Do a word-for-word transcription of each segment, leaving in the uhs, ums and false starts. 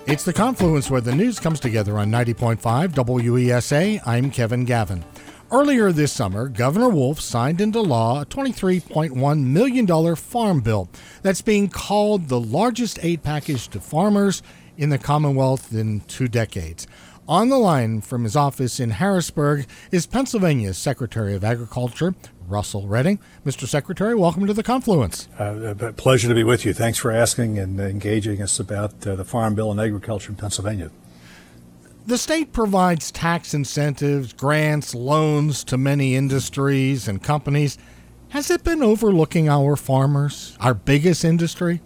It's the Confluence where the news comes together on ninety point five W E S A. I'm Kevin Gavin. Earlier this summer, Governor Wolf signed into law a twenty-three point one million dollars farm bill that's being called the largest aid package to farmers in the Commonwealth in two decades. On the line from his office in Harrisburg is Pennsylvania's Secretary of Agriculture, Russell Redding. Mister Secretary, welcome to the Confluence. Uh, a pleasure to be with you. Thanks for asking and engaging us about uh, the Farm Bill and agriculture in Pennsylvania. The state provides tax incentives, grants, loans to many industries and companies. Has it been overlooking our farmers, our biggest industry?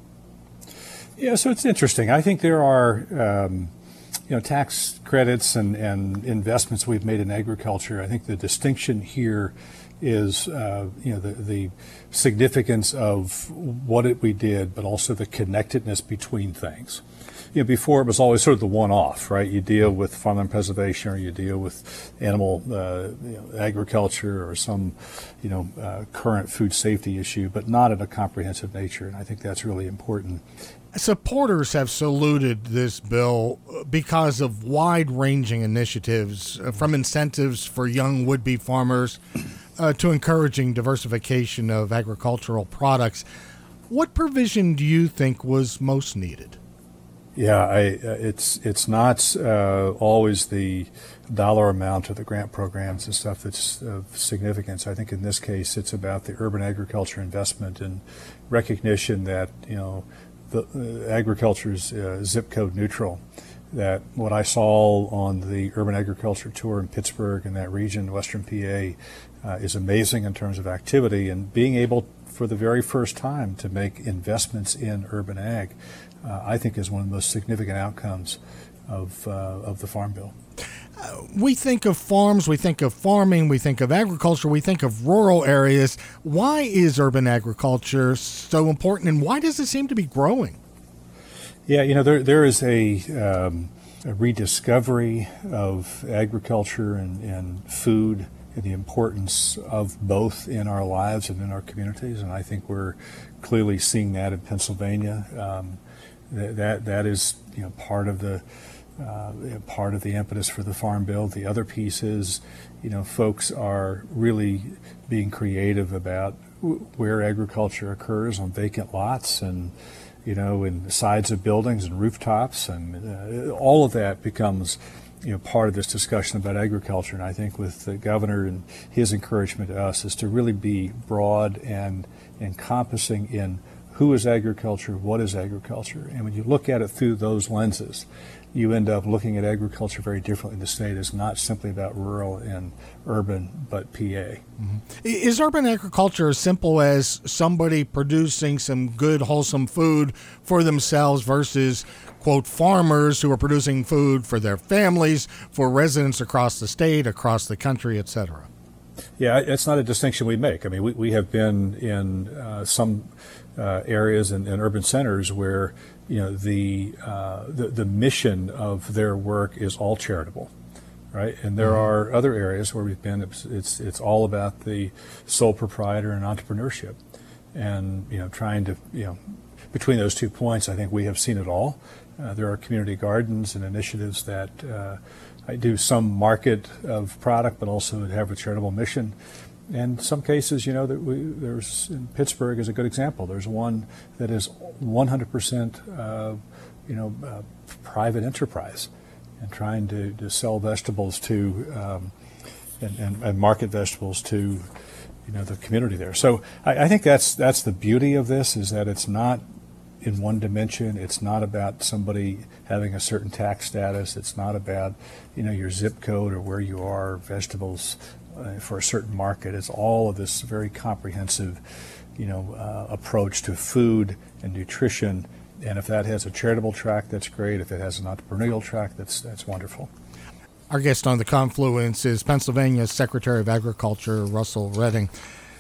Yeah, so it's interesting. I think there are um, you know, tax credits and, and investments we've made in agriculture. I think the distinction here is uh, you know the, the significance of what it we did, but also the connectedness between things. You know, before it was always sort of the one-off, right? You deal with farmland preservation, or you deal with animal uh, you know, agriculture, or some, you know, uh, current food safety issue, but not in a comprehensive nature. And I think that's really important. Supporters have saluted this bill because of wide-ranging initiatives, uh, from incentives for young would-be farmers uh, to encouraging diversification of agricultural products. What provision do you think was most needed? Yeah, I, uh, it's it's not uh, always the dollar amount of the grant programs and stuff that's of significance. I think in this case, it's about the urban agriculture investment and recognition that, you know, the uh, agriculture is uh, zip code neutral. That what I saw on the urban agriculture tour in Pittsburgh and that region, Western P A, uh, is amazing in terms of activity, and being able for the very first time to make investments in urban ag, uh, I think is one of the most significant outcomes of uh, of the Farm Bill. Uh, we think of farms, we think of farming, we think of agriculture, we think of rural areas. Why is urban agriculture so important, and why does it seem to be growing? Yeah, you know, there there is a, um, a rediscovery of agriculture and, and food and the importance of both in our lives and in our communities, and I think we're clearly seeing that in Pennsylvania. Um, that, that that is, you know, part of the uh, part of the impetus for the Farm Bill. The other piece is, you know, folks are really being creative about where agriculture occurs on vacant lots and, you know, in the sides of buildings and rooftops, and uh, all of that becomes, you know, part of this discussion about agriculture. And I think with the governor and his encouragement to us is to really be broad and encompassing in who is agriculture, what is agriculture. And when you look at it through those lenses, you end up looking at agriculture very differently in the state. It's not simply about rural and urban, but P A. Mm-hmm. Is urban agriculture as simple as somebody producing some good, wholesome food for themselves versus, quote, farmers who are producing food for their families, for residents across the state, across the country, et cetera? Yeah, it's not a distinction we make. I mean, we, we have been in uh, some uh, areas and, and urban centers where, you know, the, uh, the the mission of their work is all charitable, right? And there mm-hmm. are other areas where we've been. It's, it's it's all about the sole proprietor and entrepreneurship, and, you know, trying to, you know, between those two points, I think we have seen it all. Uh, there are community gardens and initiatives that uh, I do some market of product, but also have a charitable mission. And some cases, you know, that we, there's in Pittsburgh is a good example. There's one that is one hundred percent, uh, you know, uh, private enterprise, and trying to, to sell vegetables to um, and, and, and market vegetables to, you know, the community there. So I, I think that's that's the beauty of this, is that it's not in one dimension. It's not about somebody having a certain tax status. It's not about, you know, your zip code or where you are, vegetables uh, for a certain market. It's all of this very comprehensive, you know, uh, approach to food and nutrition. And if that has a charitable track, that's great. If it has an entrepreneurial track, that's that's wonderful. Our guest on the Confluence is Pennsylvania's Secretary of Agriculture, Russell Redding.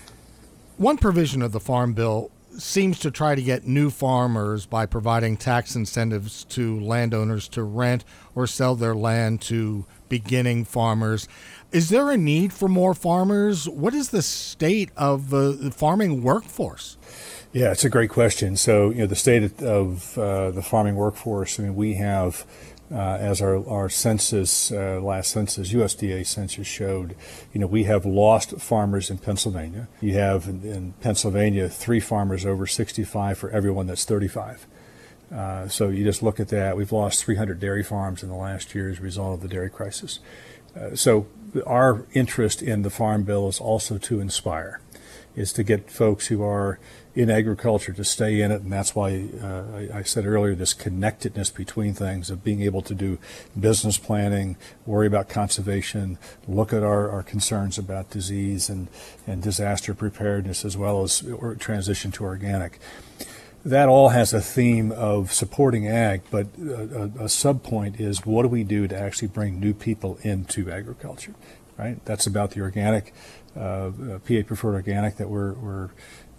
One provision of the Farm Bill seems to try to get new farmers by providing tax incentives to landowners to rent or sell their land to beginning farmers. Is there a need for more farmers? What is the state of uh, the farming workforce? Yeah, it's a great question. So, you know, the state of uh, the farming workforce, I mean, we have, uh, as our, our census, uh, last census, U S D A census showed, you know, we have lost farmers in Pennsylvania. You have in, in Pennsylvania three farmers over sixty-five for everyone that's thirty-five. Uh, so you just look at that. We've lost three hundred dairy farms in the last year as a result of the dairy crisis. Uh, so our interest in the Farm Bill is also to inspire, is to get folks who are in agriculture to stay in it, and that's why uh, I, I said earlier this connectedness between things of being able to do business planning, worry about conservation, look at our, our concerns about disease and, and disaster preparedness, as well as or transition to organic. That all has a theme of supporting ag, but a, a, a sub-point is what do we do to actually bring new people into agriculture, right? That's about the organic, uh, P A preferred organic that we're, we're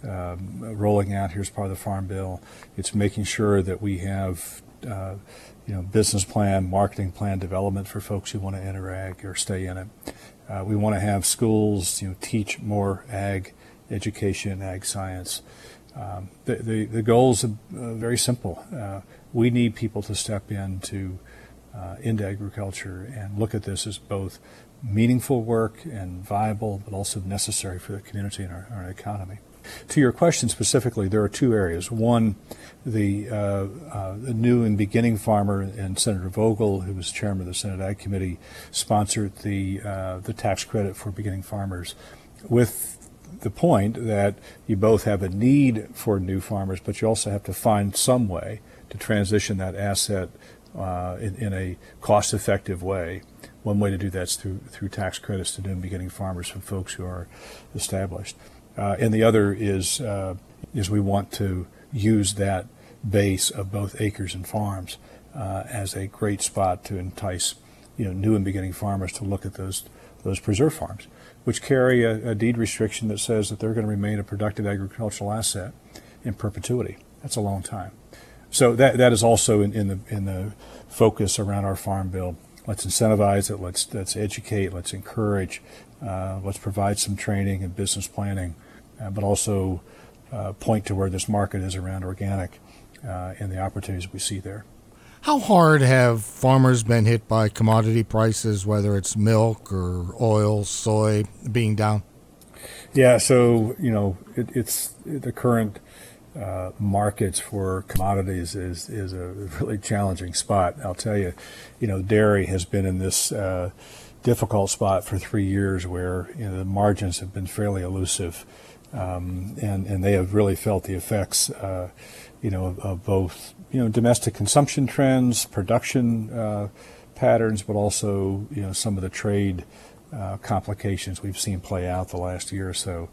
um, rolling out here as part of the Farm Bill. It's making sure that we have, uh, you know, business plan, marketing plan development for folks who want to enter ag or stay in it. Uh, we want to have schools, you know, teach more ag education, ag science. Um, the, the, the goals are uh, very simple. Uh, we need people to step into, uh, into agriculture and look at this as both meaningful work and viable, but also necessary for the community and our, our economy. To your question specifically, there are two areas. One, the, uh, uh, the new and beginning farmer and Senator Vogel, who was chairman of the Senate Ag Committee, sponsored the, uh, the tax credit for beginning farmers with the point that you both have a need for new farmers, but you also have to find some way to transition that asset uh, in, in a cost-effective way. One way to do that is through through tax credits to new and beginning farmers from folks who are established. Uh, and the other is uh, is we want to use that base of both acres and farms uh, as a great spot to entice, you know, new and beginning farmers to look at those those preserve farms, which carry a, a deed restriction that says that they're going to remain a productive agricultural asset in perpetuity. That's a long time. So that that is also in, in the in the focus around our Farm Bill. Let's incentivize it. Let's let's educate. Let's encourage. Uh, let's provide some training and business planning, uh, but also uh, point to where this market is around organic uh, and the opportunities we see there. How hard have farmers been hit by commodity prices, whether it's milk or oil, soy being down? Yeah, so, you know, it, it's the current uh, markets for commodities is, is a really challenging spot. I'll tell you, you know, dairy has been in this uh, difficult spot for three years where, you know, the margins have been fairly elusive, um, and, and they have really felt the effects, uh, you know, of, of both, you know, domestic consumption trends, production uh, patterns, but also, you know, some of the trade uh, complications we've seen play out the last year or so.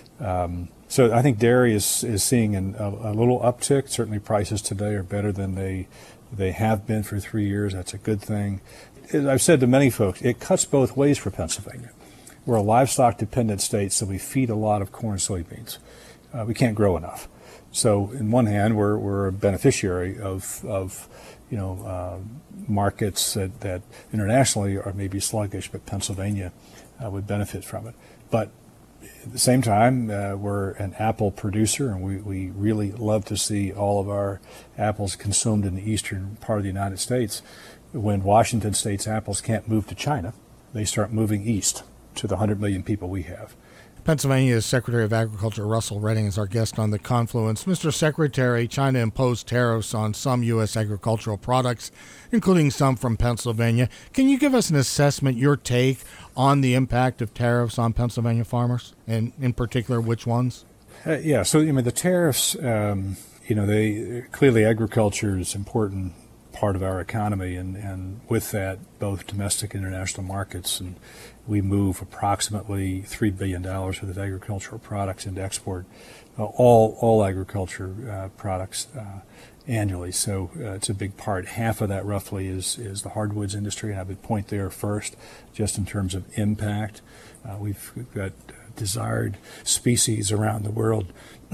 Um, so I think dairy is is seeing an, a, a little uptick. Certainly prices today are better than they they have been for three years. That's a good thing. As I've said to many folks, it cuts both ways for Pennsylvania. We're a livestock-dependent state, so we feed a lot of corn and soybeans. Uh, we can't grow enough. So, in one hand, we're we're a beneficiary of of you know uh, markets that, that internationally are maybe sluggish, but Pennsylvania uh, would benefit from it. But at the same time, uh, we're an apple producer, and we, we really love to see all of our apples consumed in the eastern part of the United States. When Washington State's apples can't move to China, they start moving east to the one hundred million people we have. Pennsylvania's Secretary of Agriculture Russell Redding is our guest on The Confluence. Mister Secretary, China imposed tariffs on some U S agricultural products, including some from Pennsylvania. Can you give us an assessment, your take on the impact of tariffs on Pennsylvania farmers, and in particular, which ones? Uh, yeah, so I mean the tariffs, um, you know, they clearly agriculture is important part of our economy, and, and with that, both domestic and international markets, and we move approximately three billion dollars worth of agricultural products into export, uh, all all agriculture uh, products uh, annually. So uh, it's a big part. Half of that roughly is, is the hardwoods industry, and I would point there first, just in terms of impact. Uh, we've, we've got desired species around the world.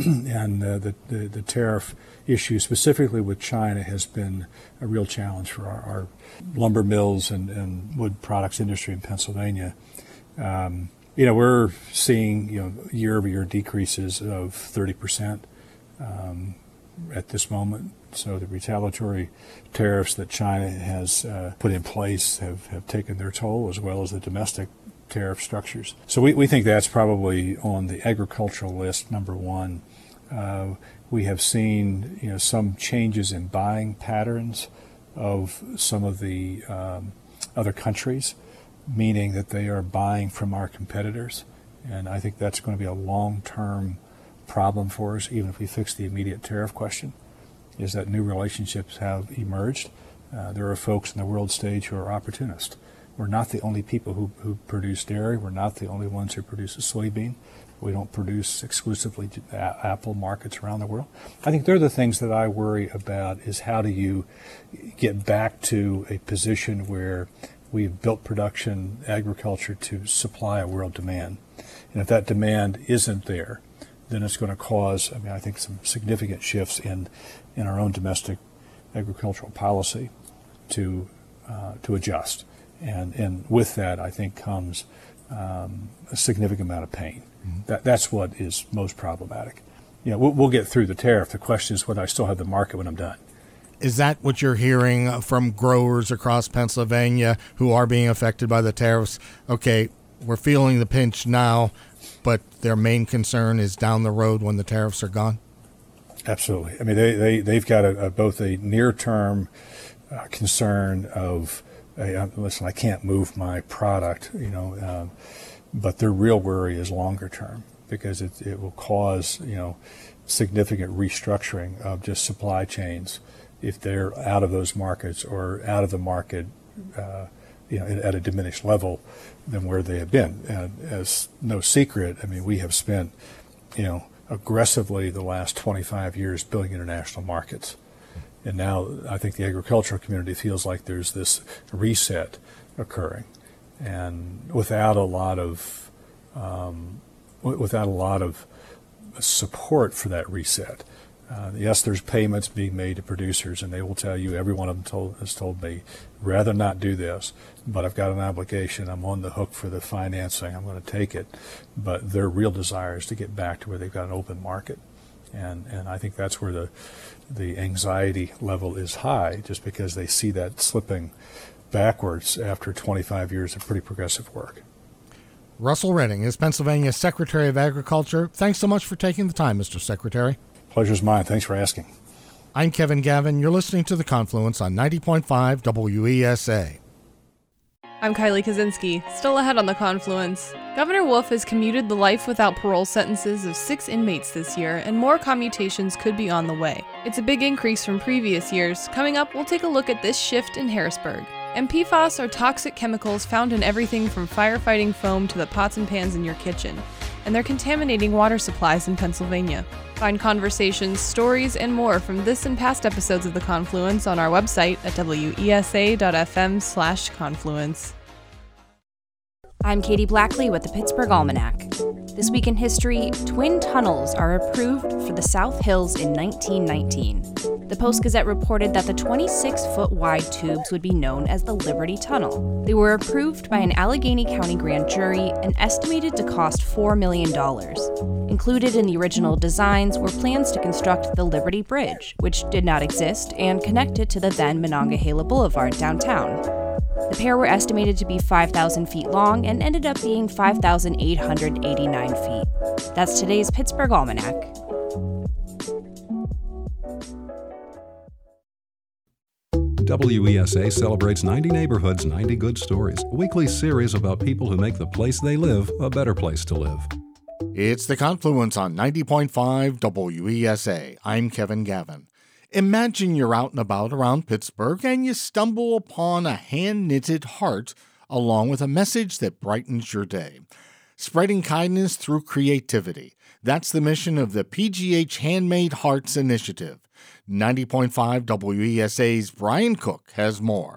And uh, the, the, the tariff issue, specifically with China, has been a real challenge for our, our lumber mills and, and wood products industry in Pennsylvania. Um, you know, we're seeing, you know, year-over-year decreases of thirty percent um, at this moment. So the retaliatory tariffs that China has uh, put in place have, have taken their toll, as well as the domestic tariff structures. So we, we think that's probably on the agricultural list, number one. Uh, we have seen, you know, some changes in buying patterns of some of the um, other countries, meaning that they are buying from our competitors. And I think that's going to be a long-term problem for us, even if we fix the immediate tariff question, is that new relationships have emerged. Uh, there are folks in the world stage who are opportunists. We're not the only people who, who produce dairy. We're not the only ones who produce a soybean. We don't produce exclusively to a- apple markets around the world. I think they're the things that I worry about, is how do you get back to a position where we've built production, agriculture to supply a world demand. And if that demand isn't there, then it's going to cause, I mean, I think some significant shifts in, in our own domestic agricultural policy to uh, to adjust. And and with that, I think comes um, a significant amount of pain. Mm-hmm. That that's what is most problematic. You know, we'll, we'll get through the tariff. The question is whether I still have the market when I'm done. Is that what you're hearing from growers across Pennsylvania who are being affected by the tariffs? Okay, we're feeling the pinch now, but their main concern is down the road when the tariffs are gone? Absolutely. I mean, they, they, they've got a, a, both a near-term uh, concern of, hey, listen, I can't move my product, you know, um, but their real worry is longer term, because it, it will cause, you know, significant restructuring of just supply chains if they're out of those markets or out of the market, uh, you know, at a diminished level than where they have been. And as no secret, I mean, we have spent, you know, aggressively the last twenty-five years building international markets. And now I think the agricultural community feels like there's this reset occurring. And without a lot of, um, without a lot of support for that reset, Uh, yes, there's payments being made to producers, and they will tell you, every one of them told, has told me, rather not do this, but I've got an obligation. I'm on the hook for the financing. I'm going to take it. But their real desire is to get back to where they've got an open market. And and I think that's where the the anxiety level is high, just because they see that slipping backwards after twenty-five years of pretty progressive work. Russell Redding is Pennsylvania's Secretary of Agriculture. Thanks so much for taking the time, Mister Secretary. Pleasure's mine. Thanks for asking. I'm Kevin Gavin. You're listening to The Confluence on ninety point five W E S A. I'm Kylie Kaczynski. Still ahead on The Confluence. Governor Wolf has commuted the life without parole sentences of six inmates this year, and more commutations could be on the way. It's a big increase from previous years. Coming up, we'll take a look at this shift in Harrisburg. And P FAS are toxic chemicals found in everything from firefighting foam to the pots and pans in your kitchen, and they're contaminating water supplies in Pennsylvania. Find conversations, stories, and more from this and past episodes of The Confluence on our website at W E S A dot F M slash confluence. I'm Katie Blackley with the Pittsburgh Almanac. This week in history, twin tunnels are approved for the South Hills in nineteen nineteen. The Post-Gazette reported that the twenty-six foot wide tubes would be known as the Liberty Tunnel. They were approved by an Allegheny County grand jury and estimated to cost four million dollars. Included in the original designs were plans to construct the Liberty Bridge, which did not exist, and connected to the then Monongahela Boulevard downtown. The pair were estimated to be five thousand feet long and ended up being five thousand eight hundred eighty-nine feet. That's today's Pittsburgh Almanac. W E S A celebrates ninety Neighborhoods, ninety Good Stories, a weekly series about people who make the place they live a better place to live. It's The Confluence on ninety point five W E S A. I'm Kevin Gavin. Imagine you're out and about around Pittsburgh and you stumble upon a hand-knitted heart along with a message that brightens your day. Spreading kindness through creativity. That's the mission of the P G H Handmade Hearts Initiative. ninety point five W E S A's Brian Cook has more.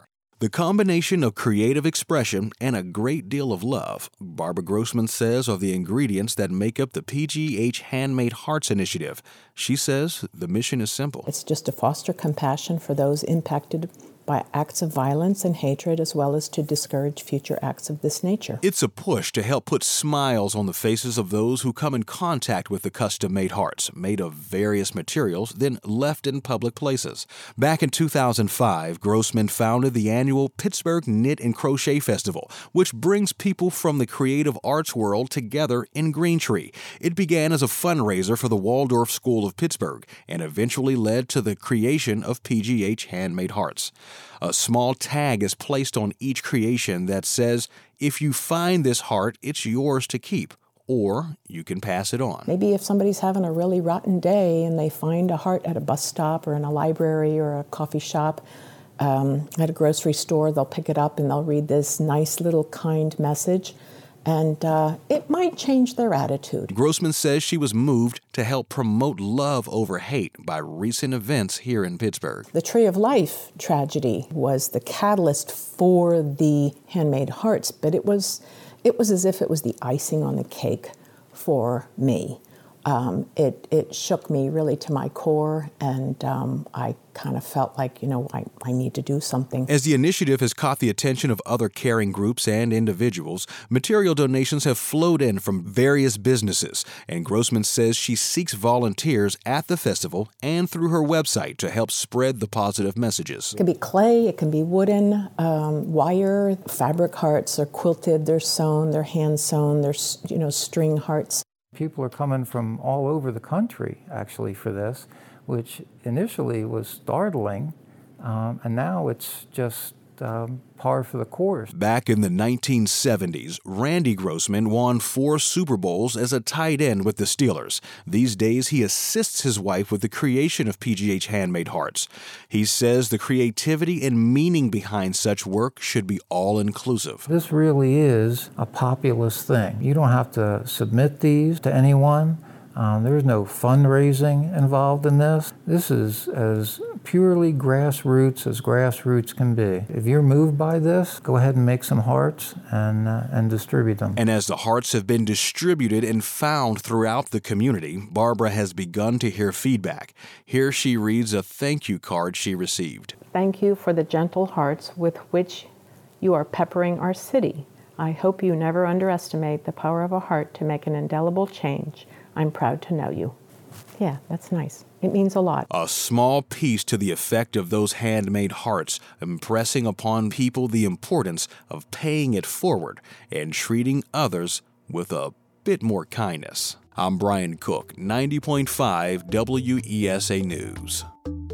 The combination of creative expression and a great deal of love, Barbara Grossman says, are the ingredients that make up the P G H Handmade Hearts initiative. She says the mission is simple. It's just to foster compassion for those impacted by acts of violence and hatred, as well as to discourage future acts of this nature. It's a push to help put smiles on the faces of those who come in contact with the custom-made hearts, made of various materials, then left in public places. Back in two thousand five, Grossman founded the annual Pittsburgh Knit and Crochet Festival, which brings people from the creative arts world together in Greentree. It began as a fundraiser for the Waldorf School of Pittsburgh and eventually led to the creation of P G H Handmade Hearts. A small tag is placed on each creation that says, if you find this heart, it's yours to keep, or you can pass it on. Maybe if somebody's having a really rotten day and they find a heart at a bus stop or in a library or a coffee shop, um, at a grocery store, they'll pick it up and they'll read this nice little kind message. And uh, it might change their attitude. Grossman says she was moved to help promote love over hate by recent events here in Pittsburgh. The Tree of Life tragedy was the catalyst for the Handmade Hearts, but it was, it was as if it was the icing on the cake for me. Um, it, it shook me really to my core, and um, I kind of felt like, you know, I, I need to do something. As the initiative has caught the attention of other caring groups and individuals, material donations have flowed in from various businesses, and Grossman says she seeks volunteers at the festival and through her website to help spread the positive messages. It can be clay, it can be wooden, um, wire, fabric hearts. They're quilted, they're sewn, they're hand sewn, they're, you know, string hearts. People are coming from all over the country, actually, for this, which initially was startling, um, and now it's just um, par for the course. Back in the nineteen seventies, Randy Grossman won four Super Bowls as a tight end with the Steelers. These days, he assists his wife with the creation of P G H Handmade Hearts. He says the creativity and meaning behind such work should be all-inclusive. This really is a populist thing. You don't have to submit these to anyone. Um, there's no fundraising involved in this. This is as purely grassroots as grassroots can be. If you're moved by this, go ahead and make some hearts and, uh, and distribute them. And as the hearts have been distributed and found throughout the community, Barbara has begun to hear feedback. Here she reads a thank you card she received. Thank you for the gentle hearts with which you are peppering our city. I hope you never underestimate the power of a heart to make an indelible change. I'm proud to know you. Yeah, that's nice. It means a lot. A small piece to the effect of those handmade hearts, impressing upon people the importance of paying it forward and treating others with a bit more kindness. I'm Brian Cook, ninety point five W E S A News.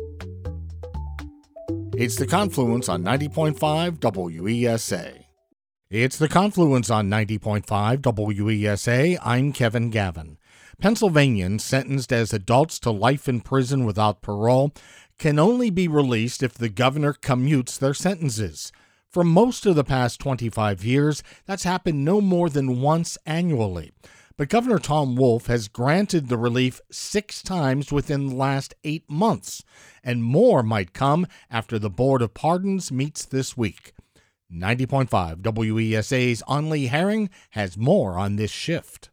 It's The Confluence on ninety point five W E S A. It's The Confluence on ninety point five W E S A. I'm Kevin Gavin. Pennsylvanians sentenced as adults to life in prison without parole can only be released if the governor commutes their sentences. For most of the past twenty-five years, that's happened no more than once annually. But Governor Tom Wolf has granted the relief six times within the last eight months, and more might come after the Board of Pardons meets this week. ninety point five W E S A's Anli Herring has more on this shift.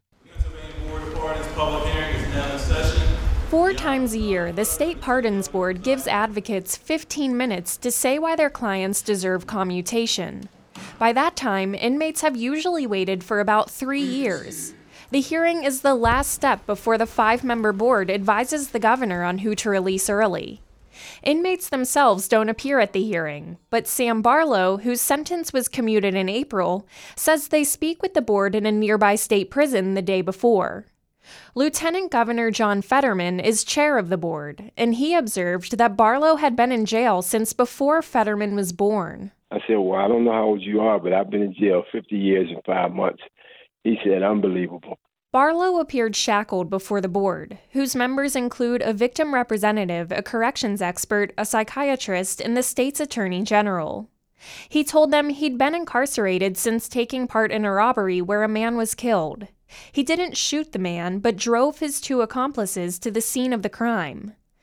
Four times a year, the State Pardons Board gives advocates fifteen minutes to say why their clients deserve commutation. By that time, inmates have usually waited for about three years. The hearing is the last step before the five-member board advises the governor on who to release early. Inmates themselves don't appear at the hearing, but Sam Barlow, whose sentence was commuted in April, says they speak with the board in a nearby state prison the day before. Lieutenant Governor John Fetterman is chair of the board, and he observed that Barlow had been in jail since before Fetterman was born. I said, well, I don't know how old you are, but I've been in jail fifty years and five months. He said, unbelievable. Barlow appeared shackled before the board, whose members include a victim representative, a corrections expert, a psychiatrist, and the state's attorney general. He told them he'd been incarcerated since taking part in a robbery where a man was killed. He didn't shoot the man, but drove his two accomplices to the scene of the crime.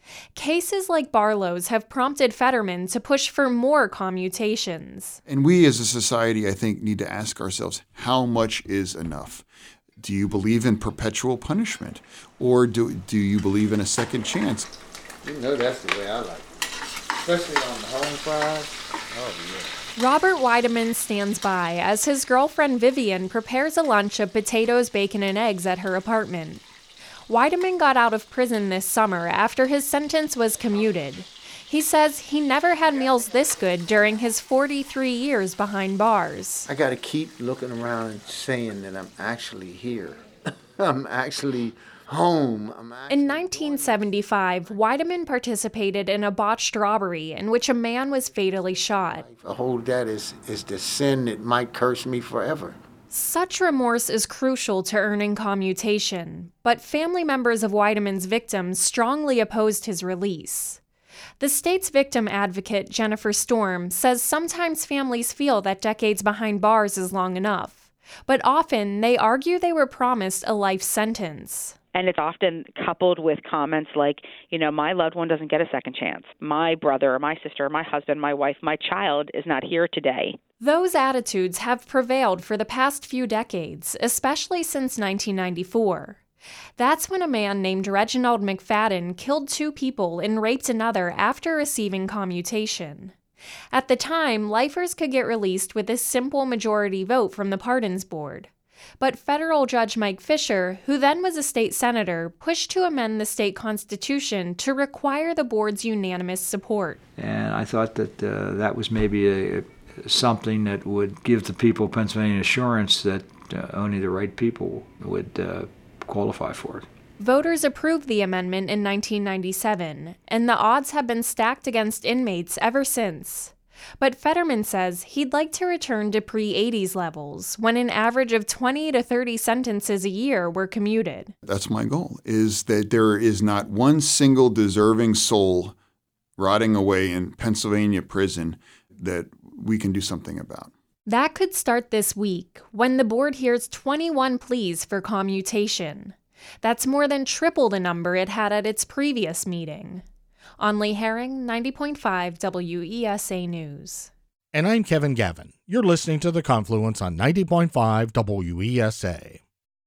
Cases like Barlow's have prompted Fetterman to push for more commutations. And we as a society, I think, need to ask ourselves, how much is enough? Do you believe in perpetual punishment? Or do, do you believe in a second chance? You know that's the way I like it, especially on the home fries. Oh, yeah. Robert Weideman stands by as his girlfriend Vivian prepares a lunch of potatoes, bacon, and eggs at her apartment. Weideman got out of prison this summer after his sentence was commuted. He says he never had meals this good during his forty-three years behind bars. I got to keep looking around and saying that I'm actually here. I'm actually home. I'm actually in nineteen seventy-five, Weideman participated in a botched robbery in which a man was fatally shot. I hold that as, as the sin that might curse me forever. Such remorse is crucial to earning commutation, but family members of Weideman's victims strongly opposed his release. The state's victim advocate, Jennifer Storm, says sometimes families feel that decades behind bars is long enough, but often they argue they were promised a life sentence. And it's often coupled with comments like, you know, my loved one doesn't get a second chance. My brother or my sister, my husband, my wife, my child is not here today. Those attitudes have prevailed for the past few decades, especially since nineteen ninety-four. That's when a man named Reginald McFadden killed two people and raped another after receiving commutation. At the time, lifers could get released with a simple majority vote from the Pardons Board. But federal Judge Mike Fisher, who then was a state senator, pushed to amend the state constitution to require the board's unanimous support. And I thought that uh, that was maybe a, a, something that would give the people of Pennsylvania assurance that uh, only the right people would uh, qualify for it. Voters approved the amendment in nineteen ninety-seven, and the odds have been stacked against inmates ever since. But Fetterman says he'd like to return to pre-eighties levels, when an average of twenty to thirty sentences a year were commuted. That's my goal, is that there is not one single deserving soul rotting away in Pennsylvania prison that we can do something about. That could start this week, when the board hears twenty-one pleas for commutation. That's more than triple the number it had at its previous meeting. Onley Herring, ninety point five W E S A News. And I'm Kevin Gavin. You're listening to The Confluence on ninety point five W E S A.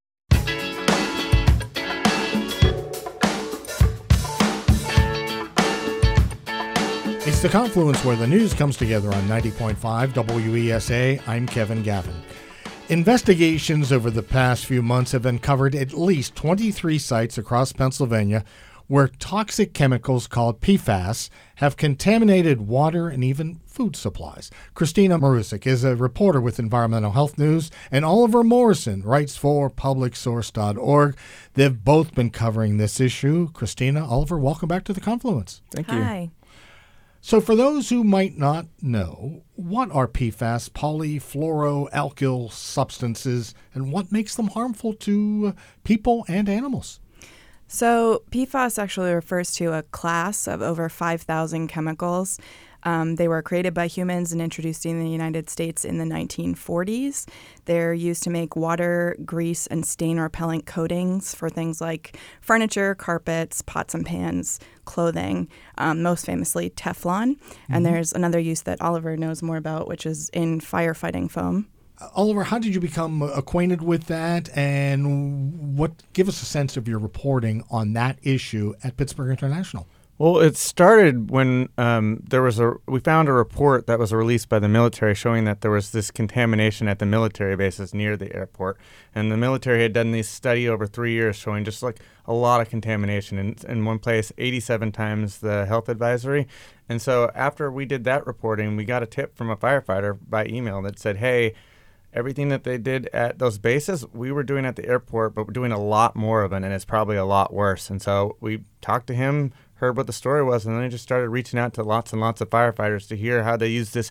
It's The Confluence, where the news comes together on ninety point five W E S A. I'm Kevin Gavin. Investigations over the past few months have uncovered at least twenty-three sites across Pennsylvania where toxic chemicals called P FAS have contaminated water and even food supplies. Christina Marusik is a reporter with Environmental Health News, and Oliver Morrison writes for public source dot org. They've both been covering this issue. Christina, Oliver, welcome back to The Confluence. Thank you. Hi. So for those who might not know, what are P FAS, polyfluoroalkyl substances, and what makes them harmful to people and animals? So P FAS actually refers to a class of over five thousand chemicals. Um, they were created by humans and introduced in the United States in the nineteen forties. They're used to make water, grease, and stain-repellent coatings for things like furniture, carpets, pots and pans, clothing, um, most famously Teflon. Mm-hmm. And there's another use that Oliver knows more about, which is in firefighting foam. Oliver, how did you become acquainted with that, and what? Give us a sense of your reporting on that issue at Pittsburgh International. Well, it started when um, there was a we found a report that was released by the military showing that there was this contamination at the military bases near the airport, and the military had done this study over three years showing just like a lot of contamination. In, in one place, eighty-seven times the health advisory. And so after we did that reporting, we got a tip from a firefighter by email that said, hey, everything that they did at those bases, we were doing at the airport, but we're doing a lot more of it, and it's probably a lot worse. And so we talked to him, heard what the story was, and then I just started reaching out to lots and lots of firefighters to hear how they use this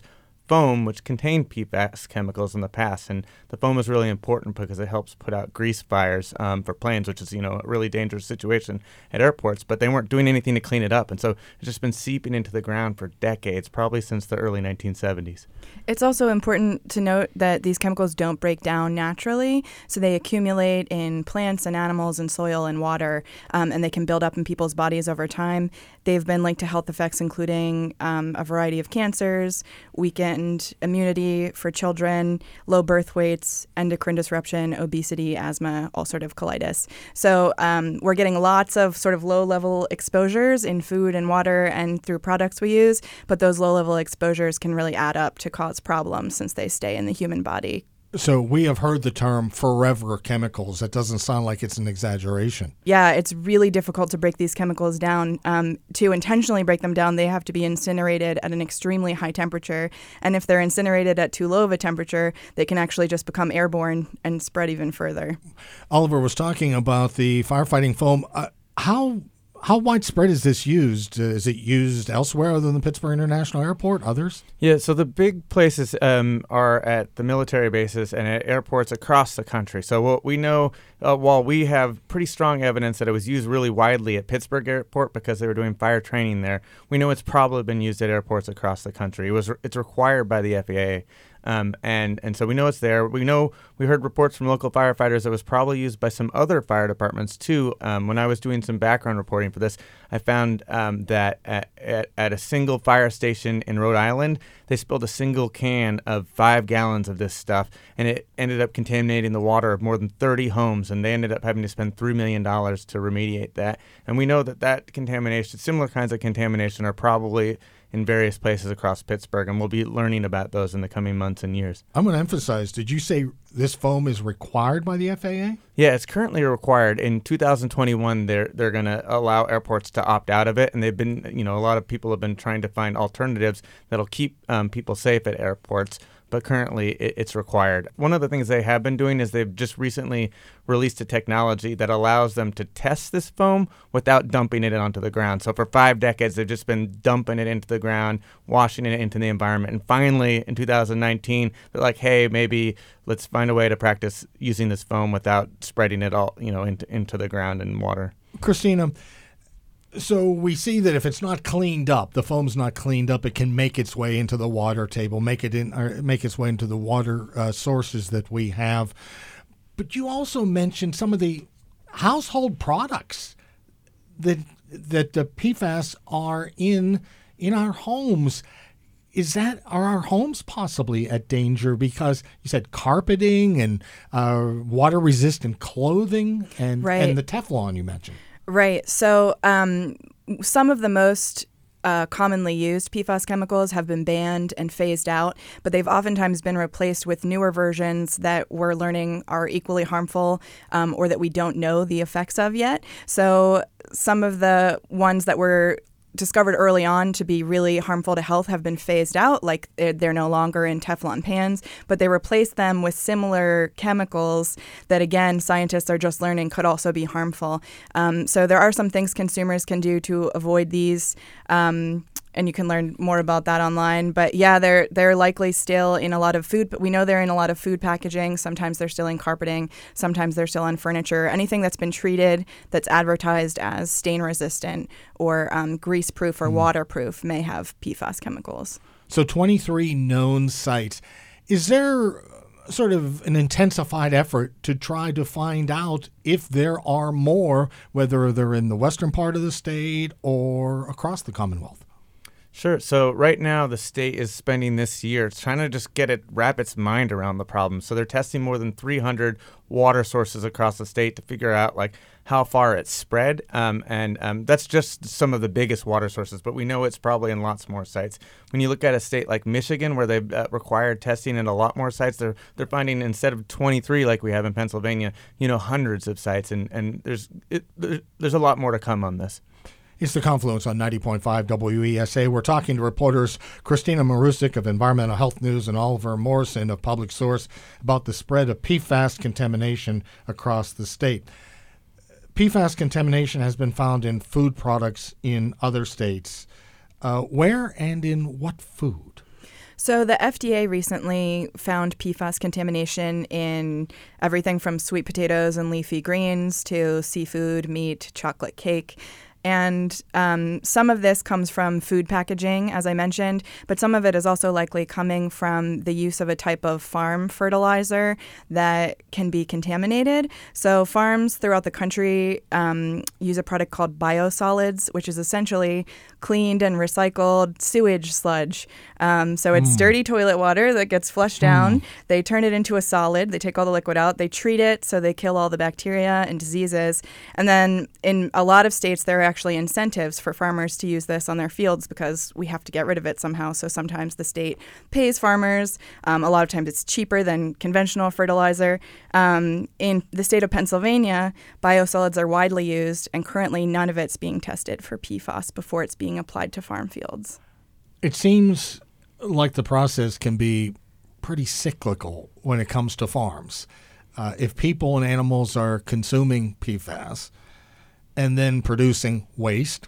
foam, which contained P FAS chemicals in the past. And the foam is really important because it helps put out grease fires um, for planes, which is, you know, a really dangerous situation at airports. But they weren't doing anything to clean it up. And so it's just been seeping into the ground for decades, probably since the early nineteen seventies. It's also important to note that these chemicals don't break down naturally, so they accumulate in plants and animals and soil and water, um, and they can build up in people's bodies over time. They've been linked to health effects including um, a variety of cancers, weakened immunity for children, low birth weights, endocrine disruption, obesity, asthma, ulcerative colitis. So um, we're getting lots of sort of low-level exposures in food and water and through products we use, but those low-level exposures can really add up to cause problems since they stay in the human body. So we have heard the term forever chemicals. That doesn't sound like it's an exaggeration. Yeah, it's really difficult to break these chemicals down. Um, to intentionally break them down, they have to be incinerated at an extremely high temperature. And if they're incinerated at too low of a temperature, they can actually just become airborne and spread even further. Oliver was talking about the firefighting foam. Uh, how How widespread is this used? Uh, is it used elsewhere other than Pittsburgh International Airport, others? Yeah, so the big places um, are at the military bases and at airports across the country. So what we know, uh, while we have pretty strong evidence that it was used really widely at Pittsburgh Airport because they were doing fire training there, we know it's probably been used at airports across the country. It was It's required by the F A A. Um, and, and so we know it's there. We know we heard reports from local firefighters that it was probably used by some other fire departments too. Um, when I was doing some background reporting for this, I found um, that at, at, at a single fire station in Rhode Island, they spilled a single can of five gallons of this stuff, and it ended up contaminating the water of more than thirty homes, and they ended up having to spend three million dollars to remediate that. And we know that that contamination, similar kinds of contamination, are probably in various places across Pittsburgh, and we'll be learning about those in the coming months and years. I'm going to emphasize, did you say this foam is required by the F A A? Yeah, it's currently required. In two thousand twenty-one, they're they're going to allow airports to opt out of it, and they've been, you know, a lot of people have been trying to find alternatives that'll keep um, people safe at airports. But currently it, it's required. One of the things they have been doing is they've just recently released a technology that allows them to test this foam without dumping it onto the ground. So for five decades, they've just been dumping it into the ground, washing it into the environment. And finally, in two thousand nineteen, they're like, hey, maybe let's find a way to practice using this foam without spreading it all, you know, into, into the ground and water. Christina, so we see that if it's not cleaned up, the foam's not cleaned up, it can make its way into the water table, make it in, or make its way into the water uh, sources that we have. But you also mentioned some of the household products that that the P FAS are in in our homes. Is that are our homes possibly at danger? Because you said carpeting and uh, water-resistant clothing and right. and the Teflon you mentioned. Right. So um, some of the most uh, commonly used P FAS chemicals have been banned and phased out, but they've oftentimes been replaced with newer versions that we're learning are equally harmful um, or that we don't know the effects of yet. So some of the ones that were discovered early on to be really harmful to health have been phased out, like they're, they're no longer in Teflon pans, but they replaced them with similar chemicals that, again, scientists are just learning could also be harmful. Um, so there are some things consumers can do to avoid these, um, and you can learn more about that online. But yeah, they're they're likely still in a lot of food, but we know they're in a lot of food packaging. Sometimes they're still in carpeting. Sometimes they're still on furniture. Anything that's been treated that's advertised as stain resistant or um, grease proof or mm. waterproof may have P FAS chemicals. So twenty-three known sites. Is there sort of an intensified effort to try to find out if there are more, whether they're in the western part of the state or across the Commonwealth? Sure. So right now the state is spending this year trying to just get it, wrap its mind around the problem. So they're testing more than three hundred water sources across the state to figure out like how far it's spread. Um, and um, that's just some of the biggest water sources, but we know it's probably in lots more sites. When you look at a state like Michigan, where they've uh, required testing in a lot more sites, they're they're finding instead of twenty-three like we have in Pennsylvania, you know, hundreds of sites. And, and there's it, there's a lot more to come on this. It's The Confluence on ninety point five W E S A. We're talking to reporters Christina Marusic of Environmental Health News and Oliver Morrison of Public Source about the spread of P FAS contamination across the state. P FAS contamination has been found in food products in other states. Uh, where and in what food? So the F D A recently found P FAS contamination in everything from sweet potatoes and leafy greens to seafood, meat, chocolate cake. And um, some of this comes from food packaging, as I mentioned, but some of it is also likely coming from the use of a type of farm fertilizer that can be contaminated. So farms throughout the country um, use a product called biosolids, which is essentially cleaned and recycled sewage sludge. Um, so it's Mm. dirty toilet water that gets flushed down. They turn it into a solid. They take all the liquid out. They treat it so they kill all the bacteria and diseases. And then in a lot of states, there are actually incentives for farmers to use this on their fields because we have to get rid of it somehow. So sometimes the state pays farmers. Um, a lot of times it's cheaper than conventional fertilizer. Um, in the state of Pennsylvania, biosolids are widely used, and currently none of it's being tested for P FAS before it's being applied to farm fields. It seems like the process can be pretty cyclical when it comes to farms. Uh, if people and animals are consuming P FAS and then producing waste,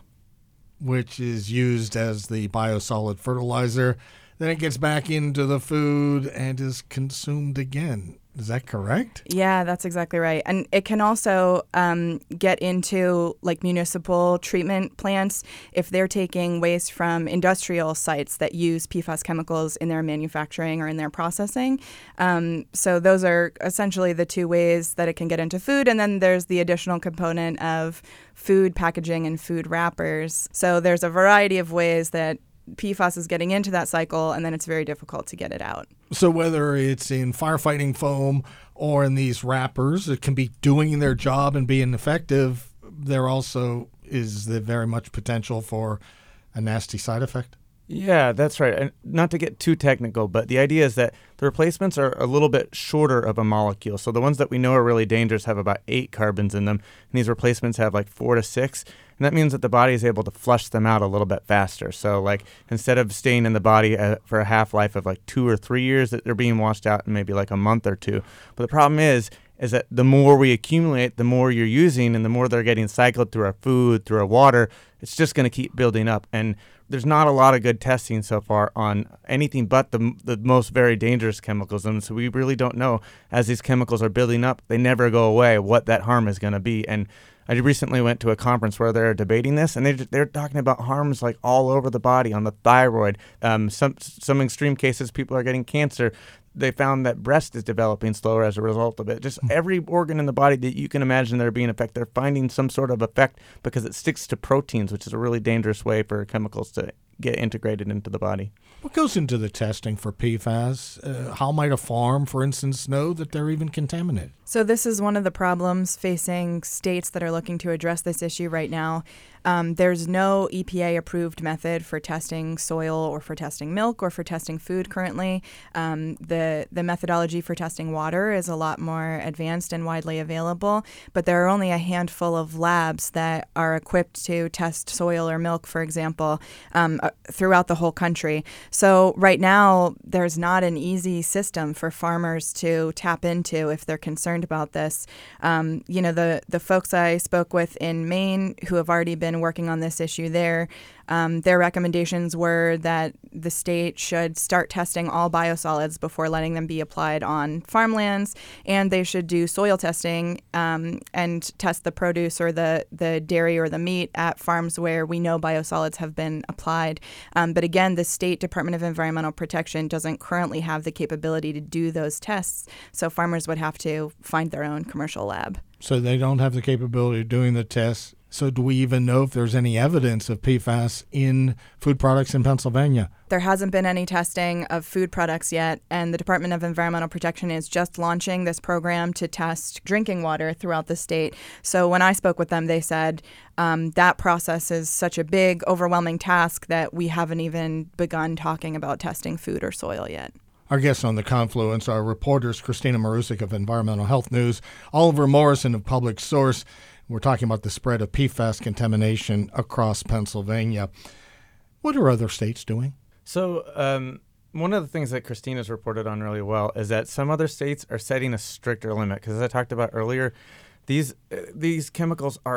which is used as the biosolid fertilizer, then it gets back into the food and is consumed again. Is that correct? Yeah, that's exactly right. And it can also um, get into like municipal treatment plants if they're taking waste from industrial sites that use P FAS chemicals in their manufacturing or in their processing. Um, so those are essentially the two ways that it can get into food. And then there's the additional component of food packaging and food wrappers. So there's a variety of ways that P FAS is getting into that cycle, and then it's very difficult to get it out. So whether it's in firefighting foam or in these wrappers, it can be doing their job and being effective. There also is the very much potential for a nasty side effect. Yeah, that's right. And not to get too technical, but the idea is that the replacements are a little bit shorter of a molecule. So the ones that we know are really dangerous have about eight carbons in them, and these replacements have like four to six. And that means that the body is able to flush them out a little bit faster. So like instead of staying in the body uh, for a half-life of like two or three years, that they're being washed out in maybe like a month or two. But the problem is, is that the more we accumulate, the more you're using, and the more they're getting cycled through our food, through our water, it's just going to keep building up. And there's not a lot of good testing so far on anything but the the most very dangerous chemicals. And so we really don't know, as these chemicals are building up, they never go away, what that harm is going to be. And I recently went to a conference where they're debating this, and they, they're talking about harms like all over the body, on the thyroid. Um, some some extreme cases, people are getting cancer. They found that breast is developing slower as a result of it. Just every organ in the body that you can imagine they're being affected, they're finding some sort of effect because it sticks to proteins, which is a really dangerous way for chemicals to get integrated into the body. What goes into the testing for P FAS? Uh, how might a farm, for instance, know that they're even contaminated? So this is one of the problems facing states that are looking to address this issue right now. Um, there's no E P A-approved method for testing soil or for testing milk or for testing food currently. Um, the, the methodology for testing water is a lot more advanced and widely available, but there are only a handful of labs that are equipped to test soil or milk, for example, um, uh, throughout the whole country. So right now, there's not an easy system for farmers to tap into if they're concerned about this. Um, you know, the, the folks I spoke with in Maine who have already been working on this issue there, um, their recommendations were that the state should start testing all biosolids before letting them be applied on farmlands, and they should do soil testing um, and test the produce or the, the dairy or the meat at farms where we know biosolids have been applied. Um, but again, the State Department of Environmental Protection doesn't currently have the capability to do those tests, so farmers would have to find their own commercial lab. So they don't have the capability of doing the tests. So do we even know if there's any evidence of P FAS in food products in Pennsylvania? There hasn't been any testing of food products yet, and the Department of Environmental Protection is just launching this program to test drinking water throughout the state. So when I spoke with them, they said um, that process is such a big, overwhelming task that we haven't even begun talking about testing food or soil yet. Our guests on The Confluence are reporters Christina Marusic of Environmental Health News, Oliver Morrison of Public Source. We're talking about the spread of P FAS contamination across Pennsylvania. What are other states doing? So um, one of the things that Christina's reported on really well is that some other states are setting a stricter limit. Because as I talked about earlier, these uh, these chemicals are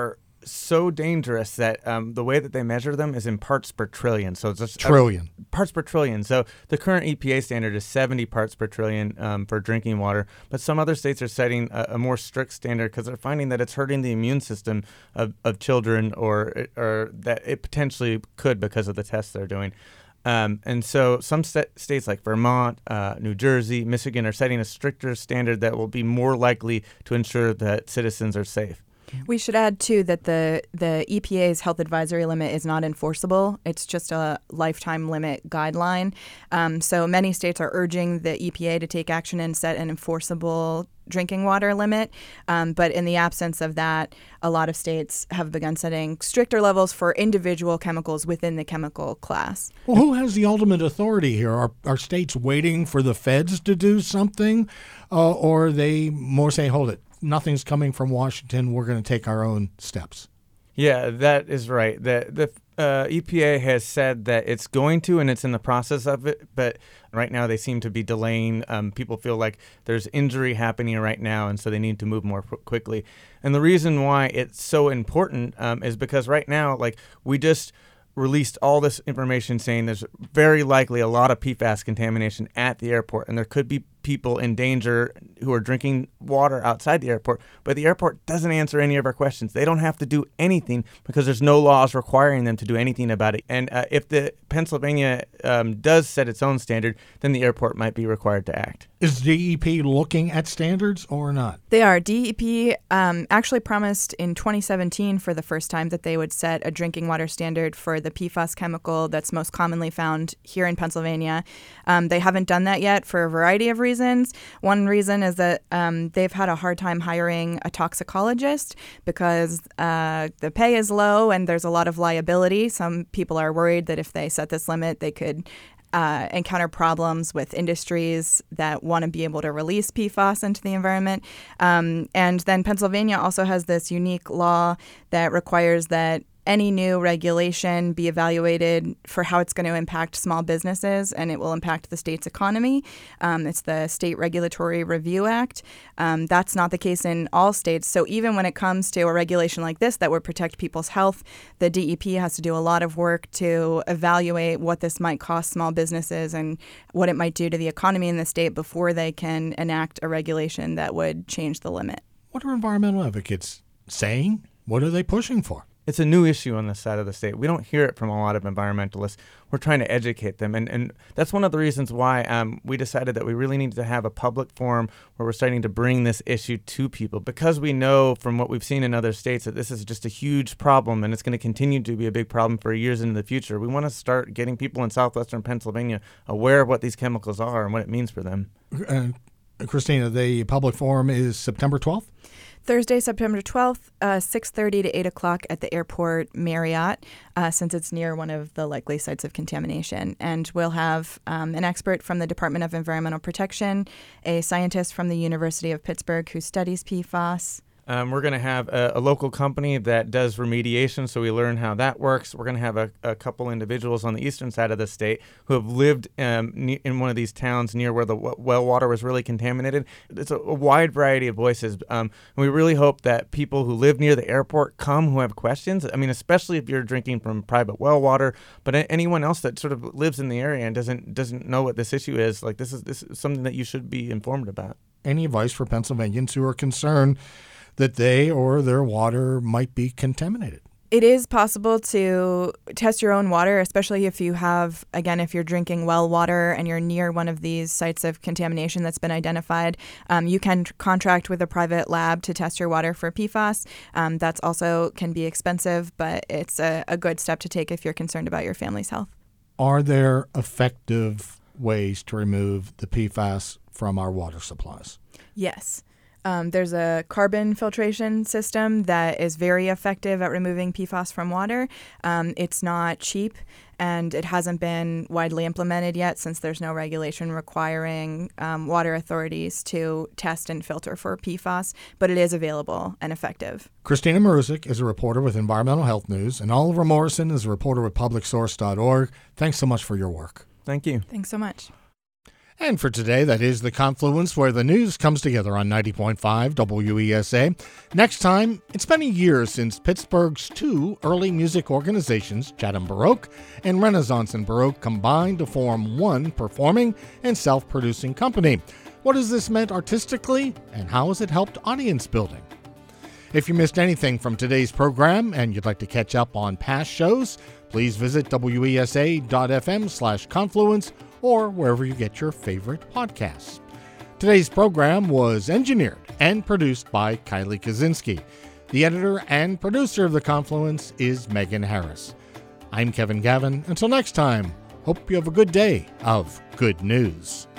so dangerous that um, the way that they measure them is in parts per trillion. So it's just trillion uh, parts per trillion. So the current E P A standard is seventy parts per trillion um, for drinking water, but some other states are setting a, a more strict standard because they're finding that it's hurting the immune system of, of children, or or that it potentially could because of the tests they're doing. Um, and so some st- states like Vermont, uh, New Jersey, Michigan are setting a stricter standard that will be more likely to ensure that citizens are safe. We should add, too, that the, the E P A's health advisory limit is not enforceable. It's just a lifetime limit guideline. Um, so many states are urging the E P A to take action and set an enforceable drinking water limit. Um, but in the absence of that, a lot of states have begun setting stricter levels for individual chemicals within the chemical class. Well, who has the ultimate authority here? Are, are states waiting for the feds to do something? Uh, or they more say, hold it, nothing's coming from Washington, we're going to take our own steps? Yeah, that is right. The, the uh, E P A has said that it's going to, and it's in the process of it, but right now they seem to be delaying. Um, people feel like there's injury happening right now, and so they need to move more p- quickly. And the reason why it's so important um, is because right now, like, we just released all this information saying there's very likely a lot of P FAS contamination at the airport, and there could be people in danger who are drinking water outside the airport, but the airport doesn't answer any of our questions. They don't have to do anything because there's no laws requiring them to do anything about it. And uh, if the Pennsylvania um, does set its own standard, then the airport might be required to act. Is D E P looking at standards or not? They are. D E P um, actually promised in twenty seventeen for the first time that they would set a drinking water standard for the P FAS chemical that's most commonly found here in Pennsylvania. Um, they haven't done that yet for a variety of reasons. One reason is that um, they've had a hard time hiring a toxicologist because uh, the pay is low and there's a lot of liability. Some people are worried that if they set this limit, they could Uh, encounter problems with industries that want to be able to release P FAS into the environment. Um, and then Pennsylvania also has this unique law that requires that any new regulation be evaluated for how it's going to impact small businesses, and it will impact the state's economy. Um, it's the State Regulatory Review Act. Um, that's not the case in all states. So even when it comes to a regulation like this that would protect people's health, the D E P has to do a lot of work to evaluate what this might cost small businesses and what it might do to the economy in the state before they can enact a regulation that would change the limit. What are environmental advocates saying? What are they pushing for? It's a new issue on this side of the state. We don't hear it from a lot of environmentalists. We're trying to educate them. And, and that's one of the reasons why um, we decided that we really need to have a public forum where we're starting to bring this issue to people, because we know from what we've seen in other states that this is just a huge problem and it's going to continue to be a big problem for years into the future. We want to start getting people in southwestern Pennsylvania aware of what these chemicals are and what it means for them. Uh, Christina, the public forum is September twelfth? Thursday, September twelfth, uh, six thirty to eight o'clock at the Airport Marriott, uh, since it's near one of the likely sites of contamination. And we'll have um, an expert from the Department of Environmental Protection, a scientist from the University of Pittsburgh who studies P FAS. Um, we're going to have a, a local company that does remediation, so we learn how that works. We're going to have a, a couple individuals on the eastern side of the state who have lived um, ne- in one of these towns near where the w- well water was really contaminated. It's a, a wide variety of voices. Um, and we really hope that people who live near the airport come who have questions. I mean, especially if you're drinking from private well water, but a- anyone else that sort of lives in the area and doesn't doesn't know what this issue is, like this is this is something that you should be informed about. Any advice for Pennsylvanians who are concerned that they or their water might be contaminated? It is possible to test your own water, especially if you have, again, if you're drinking well water and you're near one of these sites of contamination that's been identified. Um, you can contract with a private lab to test your water for P FAS. Um, that's also can be expensive, but it's a, a good step to take if you're concerned about your family's health. Are there effective ways to remove the P FAS from our water supplies? Yes. Um, there's a carbon filtration system that is very effective at removing P FAS from water. Um, it's not cheap, and it hasn't been widely implemented yet since there's no regulation requiring um, water authorities to test and filter for P FAS, but it is available and effective. Christina Maruzic is a reporter with Environmental Health News, and Oliver Morrison is a reporter with public source dot org. Thanks so much for your work. Thank you. Thanks so much. And for today, that is The Confluence, where the news comes together on ninety point five W E S A. Next time, it's been a year since Pittsburgh's two early music organizations, Chatham Baroque and Renaissance and Baroque, combined to form one performing and self-producing company. What has this meant artistically, and how has it helped audience building? If you missed anything from today's program and you'd like to catch up on past shows, please visit W E S A dot F M slash confluence or wherever you get your favorite podcasts. Today's program was engineered and produced by Kylie Kaczynski. The editor and producer of The Confluence is Megan Harris. I'm Kevin Gavin. Until next time, hope you have a good day of good news.